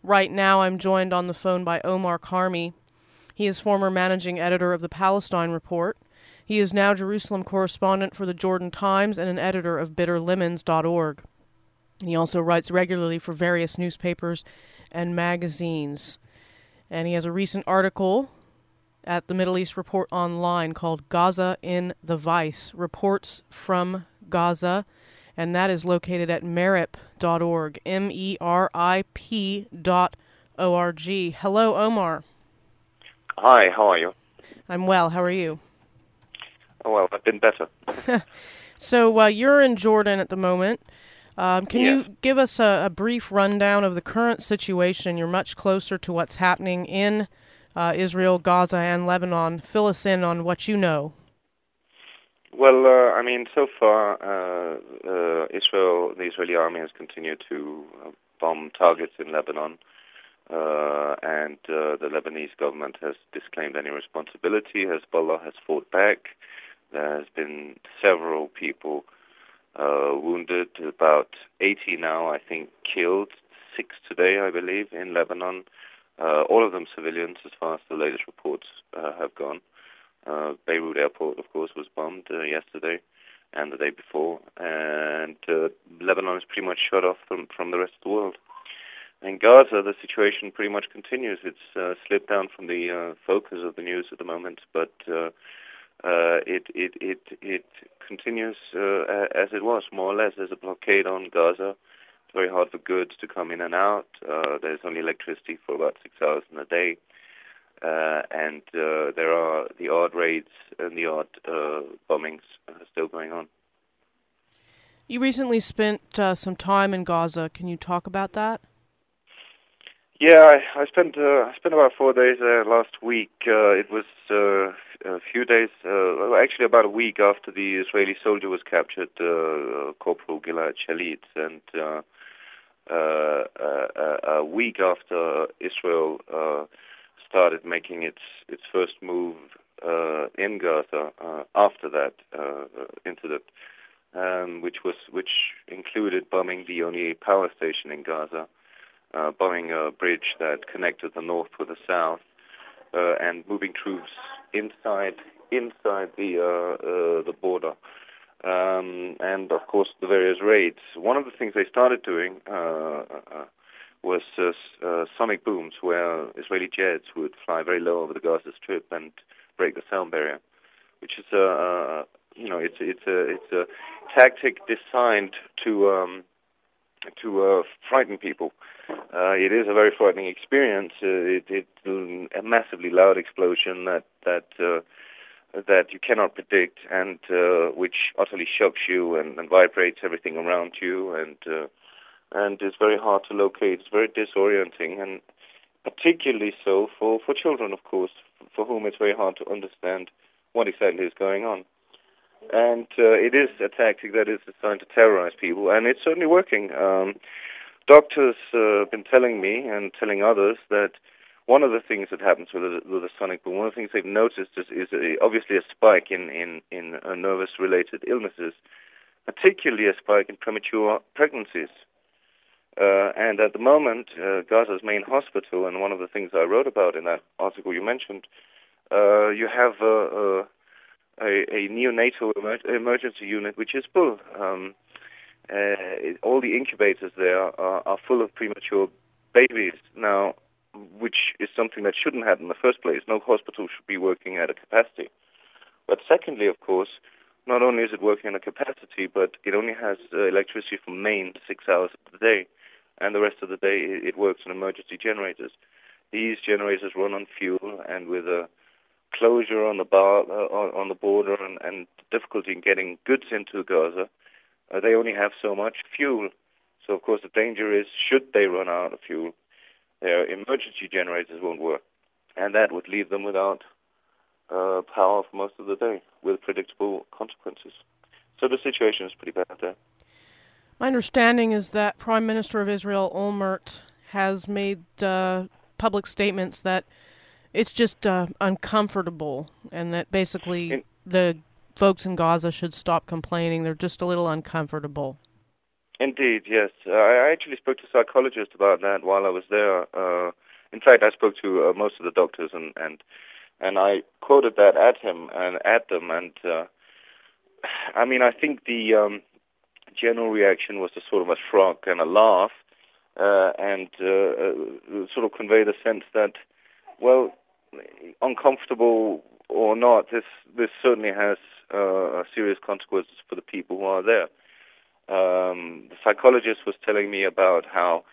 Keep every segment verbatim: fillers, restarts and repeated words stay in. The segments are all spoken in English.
Right now I'm joined on the phone by Omar Karmi. He is former managing editor of the Palestine Report. He is now Jerusalem correspondent for the Jordan Times and an editor of bitter lemons dot org. He also writes regularly for various newspapers and magazines. And he has a recent article at the Middle East Report Online called Gaza in the Vice, Reports from Gaza, and that is located at merip dot org, M E R I P dot O R G. Hello, Omar. Hi, how are you? I'm well. How are you? Oh, well, I've been better. So uh, you're in Jordan at the moment. Um, can Yes. you give us a, a brief rundown of the current situation? You're much closer to what's happening in uh, Israel, Gaza, and Lebanon. Fill us in on what you know. Well, uh, I mean, so far, uh, uh, Israel, the Israeli army has continued to uh, bomb targets in Lebanon, uh, and uh, the Lebanese government has disclaimed any responsibility. Hezbollah has fought back. There has been several people uh, wounded, about eighty now, I think, killed, six today, I believe, in Lebanon. Uh, all of them civilians, as far as the latest reports uh, have gone. Uh, Beirut airport, of course, was bombed uh, yesterday and the day before, and uh, Lebanon is pretty much shut off from, from the rest of the world. In Gaza, the situation pretty much continues. It's uh, slipped down from the uh, focus of the news at the moment, but uh, uh, it, it, it, it continues uh, as it was, more or less. There's a blockade on Gaza. It's very hard for goods to come in and out. Uh, there's only electricity for about six hours in a day. Uh, and uh, there are the odd raids and the odd uh, bombings uh, still going on. You recently spent uh, some time in Gaza. Can you talk about that? Yeah, I, I spent uh, I spent about four days there last week. Uh, it was uh, a few days, uh, well, actually about a week after the Israeli soldier was captured, uh, Corporal Gilad Shalit, and uh, uh, uh, a week after Israel Uh, started making its its first move uh, in Gaza uh, after that uh, incident, um, which was which included bombing the only power station in Gaza, uh, bombing a bridge that connected the north with the south, uh, and moving troops inside inside the uh, uh, the border. Um, and of course the various raids. One of the things they started doing Uh, uh, was uh, uh, sonic booms, where Israeli jets would fly very low over the Gaza Strip and break the sound barrier, which is a uh, you know it's it's a it's a tactic designed to um, to uh, frighten people. Uh, it is a very frightening experience. Uh, it, it's a massively loud explosion that that uh, that you cannot predict, and uh, which utterly shocks you and, and vibrates everything around you, and uh, and it's very hard to locate. It's very disorienting, and particularly so for, for children, of course, for whom it's very hard to understand what exactly is going on. And uh, it is a tactic that is designed to terrorize people, and it's certainly working. Um, doctors uh, have been telling me and telling others that one of the things that happens with a, with a sonic boom, one of the things they've noticed is, is a, obviously a spike in, in, in uh, nervous-related illnesses, particularly a spike in premature pregnancies. Uh, and at the moment, uh, Gaza's main hospital, and one of the things I wrote about in that article you mentioned, uh, you have uh, uh, a, a neonatal emer- emergency unit which is full. Um, uh, all the incubators there are, are full of premature babies now, which is something that shouldn't happen in the first place. No hospital should be working at a capacity. But secondly, of course, not only is it working at a capacity, but it only has uh, electricity from main six hours of the day. And the rest of the day it works on emergency generators. These generators run on fuel, and with a closure on the bar uh, on the border and, and difficulty in getting goods into Gaza, uh, they only have so much fuel. So of course the danger is, should they run out of fuel, their emergency generators won't work, and that would leave them without uh, power for most of the day, with predictable consequences. So the situation is pretty bad there. My understanding is that Prime Minister of Israel, Olmert, has made uh, public statements that it's just uh, uncomfortable, and that basically In, the folks in Gaza should stop complaining. They're just a little uncomfortable. Indeed, yes. Uh, I actually spoke to a psychologist about that while I was there. Uh, in fact, I spoke to uh, most of the doctors, and, and and I quoted that at him and at them. And uh, I mean, I think the um, general reaction was a sort of a shrug and a laugh, uh, and uh, uh, sort of convey the sense that, well, uncomfortable or not, this this certainly has uh, serious consequences for the people who are there. Um, the psychologist was telling me about how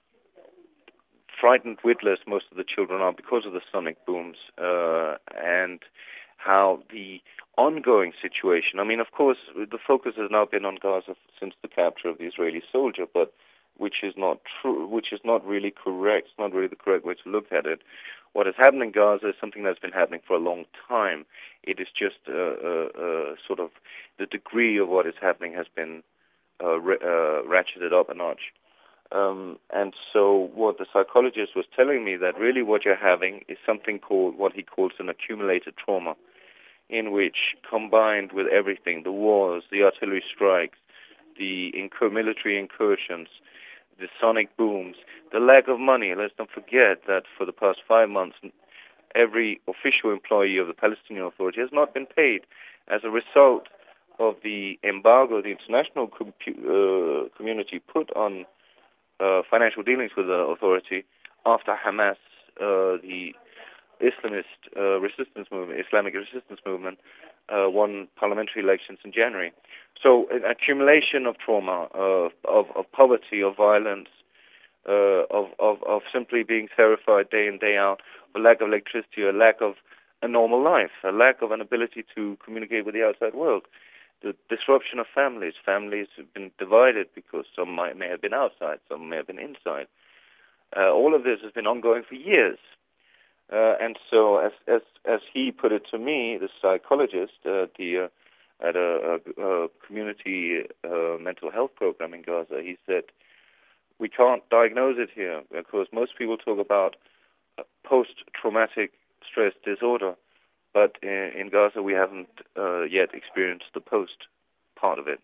frightened witless most of the children are because of the sonic booms, uh, and how the ongoing situation, I mean, of course, the focus has now been on Gaza since the capture of the Israeli soldier, but which is not true, which is not really correct. It's not really the correct way to look at it. What has happened in Gaza is something that's been happening for a long time. It is just uh, uh, uh, sort of the degree of what is happening has been Uh, ra- uh, ratcheted up a notch. Um, and so what the psychologist was telling me, that really what you're having is something called, what he calls an accumulated trauma, in which, combined with everything, the wars, the artillery strikes, the incur- military incursions, the sonic booms, the lack of money. Let's not forget that for the past five months, every official employee of the Palestinian Authority has not been paid as a result of the embargo the international com- uh, community put on uh, financial dealings with the authority after Hamas, uh, the Islamist uh, resistance movement, Islamic resistance movement, uh, won parliamentary elections in January. So an accumulation of trauma, uh, of, of poverty, of violence, uh, of, of, of simply being terrified day in, day out, a lack of electricity, a lack of a normal life, a lack of an ability to communicate with the outside world. The disruption of families. Families have been divided because some might, may have been outside, some may have been inside. Uh, all of this has been ongoing for years. Uh, and so, as as as he put it to me, the psychologist uh, the, uh, at a, a, a community uh, mental health program in Gaza, he said, we can't diagnose it here because most people talk about post-traumatic stress disorder. But in, in Gaza, we haven't uh, yet experienced the post part of it.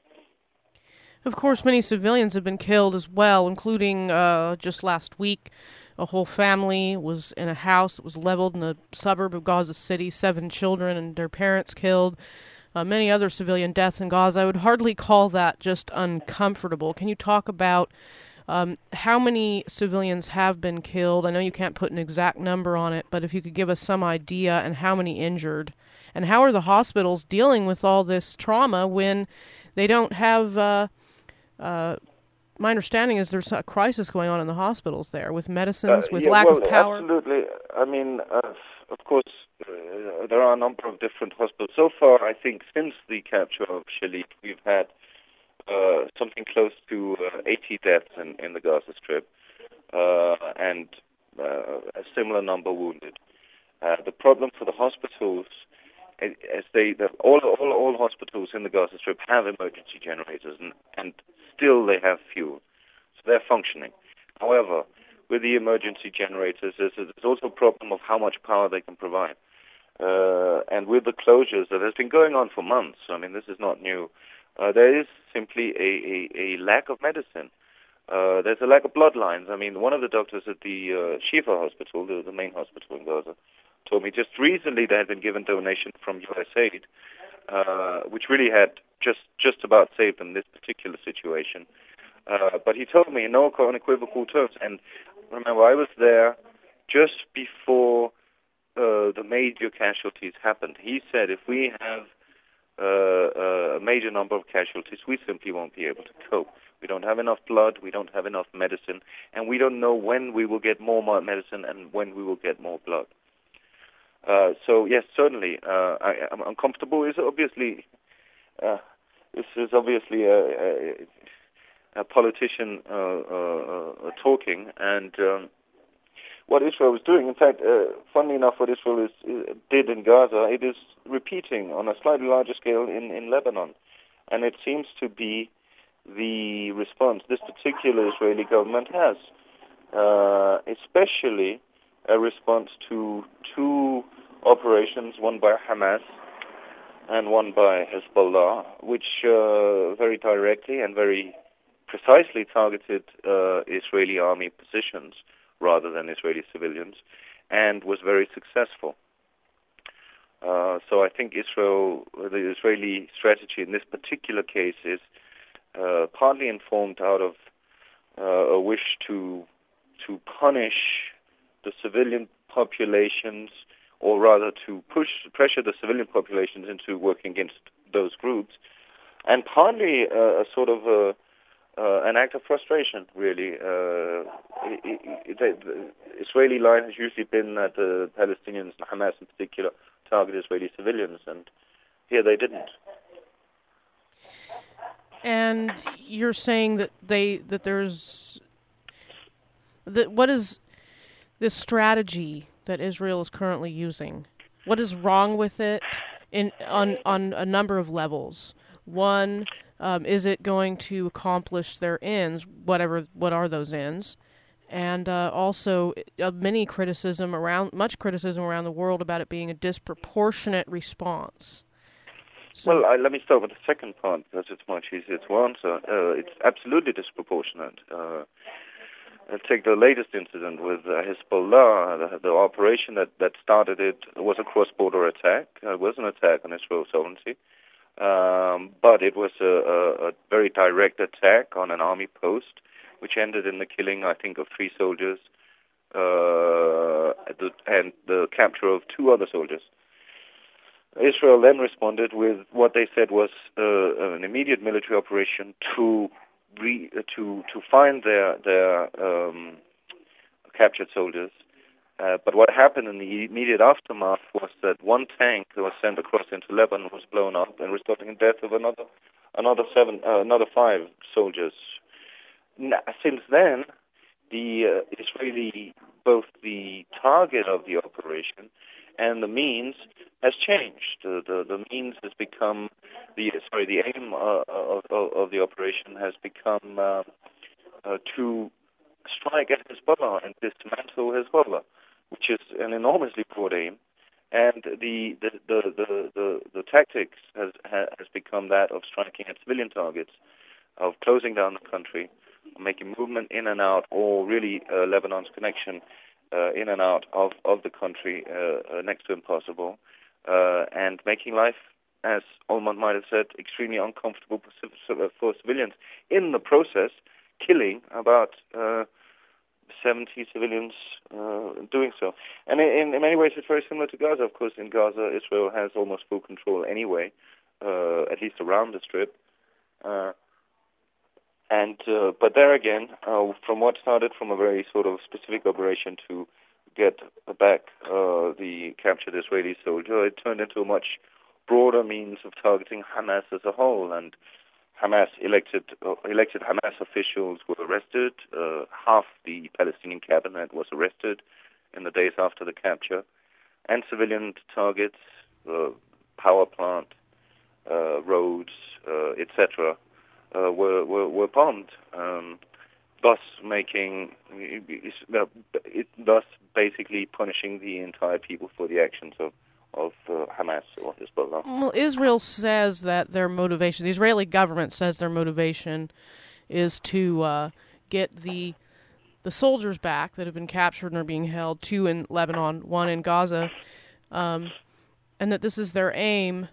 Of course, many civilians have been killed as well, including uh, just last week, a whole family was in a house that was leveled in a suburb of Gaza City, seven children and their parents killed. Uh, many other civilian deaths in Gaza. I would hardly call that just uncomfortable. Can you talk about Um, how many civilians have been killed? I know you can't put an exact number on it, but if you could give us some idea, and how many injured, and how are the hospitals dealing with all this trauma when they don't have, uh, uh, my understanding is there's a crisis going on in the hospitals there with medicines, Uh, with yeah, lack well, of power. absolutely. I mean, uh, of course, uh, there are a number of different hospitals. So far, I think, since the capture of Shalit, we've had Uh, something close to uh, eighty deaths in, in the Gaza Strip, uh, and uh, a similar number wounded. Uh, the problem for the hospitals, as they, the, all, all all hospitals in the Gaza Strip have emergency generators, and, and still they have fuel, so they're functioning. However, with the emergency generators, there's, there's also a problem of how much power they can provide, uh, and with the closures that has been going on for months. I mean, this is not new. Uh, there is simply a, a, a lack of medicine. Uh, there's a lack of blood lines. I mean, one of the doctors at the uh, Shifa hospital, the, the main hospital in Gaza, told me just recently they had been given donation from U S A I D, uh, which really had just, just about saved them this particular situation. Uh, but he told me in no unequivocal terms, and remember, I was there just before uh, the major casualties happened. He said if we have Uh, uh, a major number of casualties, we simply won't be able to cope. We don't have enough blood, we don't have enough medicine, and we don't know when we will get more medicine and when we will get more blood. Uh, so yes, certainly, uh, I, I'm uncomfortable. Is obviously uh, this is obviously a, a, a politician uh, uh, uh, talking, and um, what Israel was doing. In fact, uh, funnily enough, what Israel is, uh, did in Gaza, it is repeating on a slightly larger scale in, in Lebanon. And it seems to be the response this particular Israeli government has, uh, especially a response to two operations, one by Hamas and one by Hezbollah, which uh, very directly and very precisely targeted uh, Israeli army positions rather than Israeli civilians, and was very successful. Uh, so I think Israel, the Israeli strategy in this particular case is uh, partly informed out of uh, a wish to to punish the civilian populations, or rather to push pressure the civilian populations into working against those groups, and partly uh, a sort of a, uh, an act of frustration, really. Uh, it, it, it, the Israeli line has usually been that the Palestinians, Hamas in particular, target Israeli civilians, and here they didn't. And you're saying that they that there's that what is this strategy that Israel is currently using? What is wrong with it in on on a number of levels? One, um, is it going to accomplish their ends? Whatever, what are those ends? And uh, also, uh, many criticism around, much criticism around the world about it being a disproportionate response. So, well, I, let me start with the second part, because it's much easier to answer. Uh, it's absolutely disproportionate. Uh, I'll take the latest incident with uh, Hezbollah. The, the operation that, that started it was a cross-border attack. It was an attack on Israel's sovereignty. Um, but it was a, a, a very direct attack on an army post, which ended in the killing, I think, of three soldiers uh, the, and the capture of two other soldiers. Israel then responded with what they said was uh, an immediate military operation to re, uh, to to find their their um, captured soldiers. Uh, but what happened in the immediate aftermath was that one tank that was sent across into Lebanon was blown up, and resulting in death of another another seven uh, another five soldiers. Now, since then, the uh, Israeli, both the target of the operation and the means has changed. The the, the means has become the sorry the aim uh, of, of of the operation has become uh, uh, to strike at Hezbollah and dismantle Hezbollah, which is an enormously broad aim. And the the the the, the, the tactics has has become that of striking at civilian targets, of closing down the country, making movement in and out, or really uh, Lebanon's connection uh, in and out of, of the country uh, uh, next to impossible, uh, and making life, as Olmert might have said, extremely uncomfortable for, for civilians. In the process, killing about uh, seventy civilians uh, doing so. And in, in many ways, it's very similar to Gaza. Of course, in Gaza, Israel has almost full control anyway, uh, at least around the Strip. Uh, And uh, but there again, uh, from what started from a very sort of specific operation to get back uh, the captured Israeli soldier, it turned into a much broader means of targeting Hamas as a whole. And Hamas elected uh, elected Hamas officials were arrested. Uh, half the Palestinian cabinet was arrested in the days after the capture, and civilian targets, uh, power plant, uh, roads, uh, et cetera. Uh, were, were were bombed, um, thus making uh, it, thus basically punishing the entire people for the actions of of uh, Hamas or Hezbollah. Well, Israel says that their motivation, the Israeli government says their motivation is to uh, get the the soldiers back that have been captured and are being held, two in Lebanon, one in Gaza, um, and that this is their aim.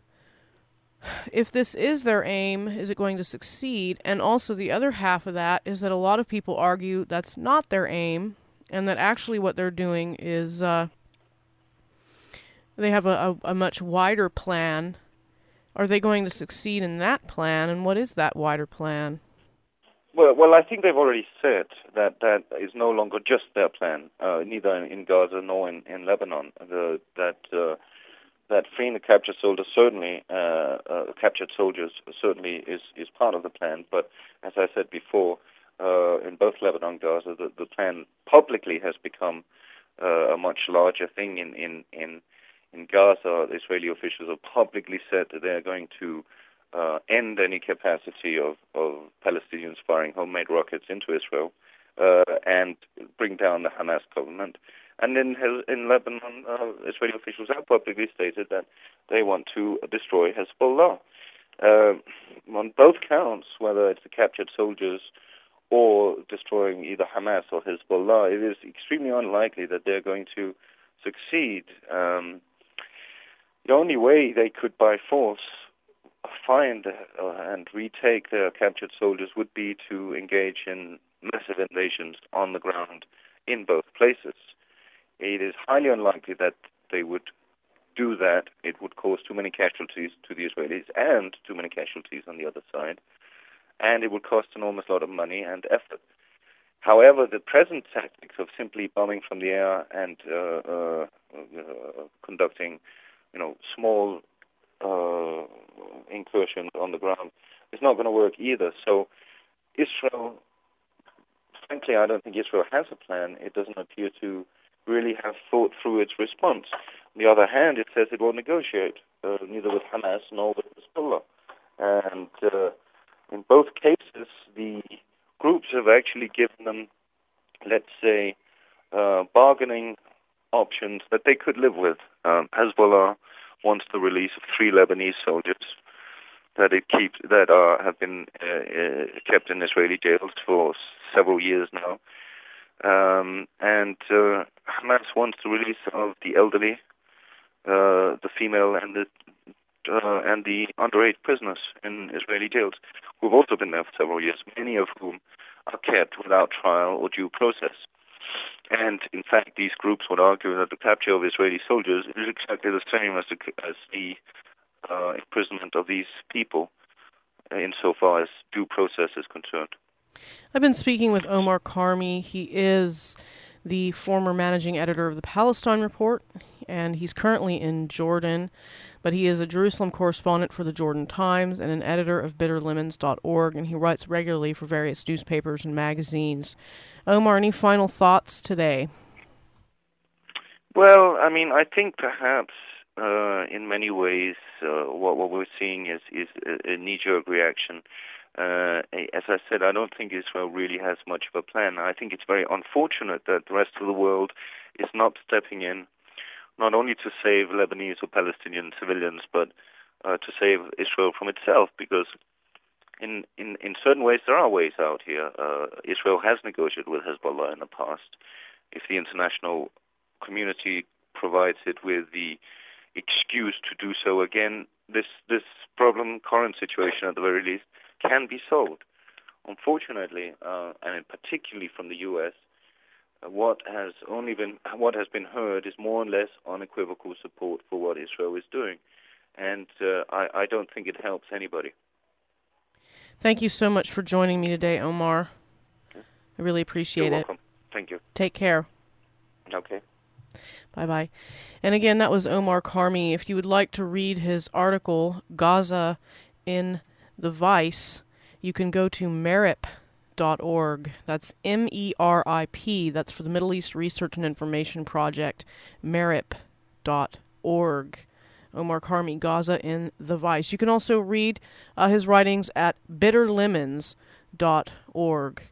If this is their aim, is it going to succeed? And also the other half of that is that a lot of people argue that's not their aim, and that actually what they're doing is uh, they have a, a, a much wider plan. Are they going to succeed in that plan, and what is that wider plan? Well, well, I think they've already said that that is no longer just their plan, uh, neither in, in Gaza nor in, in Lebanon. The, that uh, that freeing the captured soldiers certainly, uh, uh, captured soldiers certainly is, is part of the plan. But as I said before, uh, in both Lebanon and Gaza, the, the plan publicly has become uh, a much larger thing. In in in in Gaza, the Israeli officials have publicly said that they are going to uh, end any capacity of, of Palestinians firing homemade rockets into Israel uh, and bring down the Hamas government. And in in Lebanon, uh, Israeli officials have publicly stated that they want to destroy Hezbollah. Uh, on both counts, whether it's the captured soldiers or destroying either Hamas or Hezbollah. It is extremely unlikely that they're going to succeed. Um, the only way they could, by force, find uh, and retake their captured soldiers would be to engage in massive invasions on the ground in both places. It is highly unlikely that they would do that. It would cause too many casualties to the Israelis and too many casualties on the other side, and it would cost an enormous lot of money and effort. However, the present tactics of simply bombing from the air and uh, uh, uh, conducting, you know, small uh, incursions on the ground is not going to work either. So Israel, frankly, I don't think Israel has a plan. It doesn't appear to really have thought through its response. On the other hand, it says it won't negotiate, uh, neither with Hamas nor with Hezbollah. And uh, in both cases, the groups have actually given them, let's say, uh, bargaining options that they could live with. Um, Hezbollah wants the release of three Lebanese soldiers that it keeps that are have been uh, uh, kept in Israeli jails for several years now, um, and uh, Hamas wants the release of the elderly, uh, the female, and the uh, and the underage prisoners in Israeli jails, who have also been there for several years, many of whom are kept without trial or due process. And in fact, these groups would argue that the capture of Israeli soldiers is exactly the same as the, as the uh, imprisonment of these people, insofar as due process is concerned. I've been speaking with Omar Karmi. He is the former managing editor of the Palestine Report, and he's currently in Jordan, but he is a Jerusalem correspondent for the Jordan Times and an editor of bitter lemons dot org, and he writes regularly for various newspapers and magazines. Omar, any final thoughts today? Well, I mean, I think perhaps uh, in many ways uh, what, what we're seeing is, is a, a knee-jerk reaction. Uh, as I said, I don't think Israel really has much of a plan. I think it's very unfortunate that the rest of the world is not stepping in, not only to save Lebanese or Palestinian civilians, but uh, to save Israel from itself, because in, in, in certain ways there are ways out here. Uh, Israel has negotiated with Hezbollah in the past. If the international community provides it with the excuse to do so again, this, this problem, current situation at the very least, can be solved. Unfortunately, uh, and particularly from the U S, uh, what has only been what has been heard is more or less unequivocal support for what Israel is doing, and uh, I, I don't think it helps anybody. Thank you so much for joining me today, Omar. I really appreciate You're it. welcome. Thank you. Take care. Okay. Bye-bye. And again, that was Omar Karmi. If you would like to read his article, Gaza in the Vice, you can go to merip dot org. That's M E R I P. That's for the Middle East Research and Information Project, merip dot org. Omar Karmi, Gaza in the Vice. You can also read uh, his writings at bitter lemons dot org.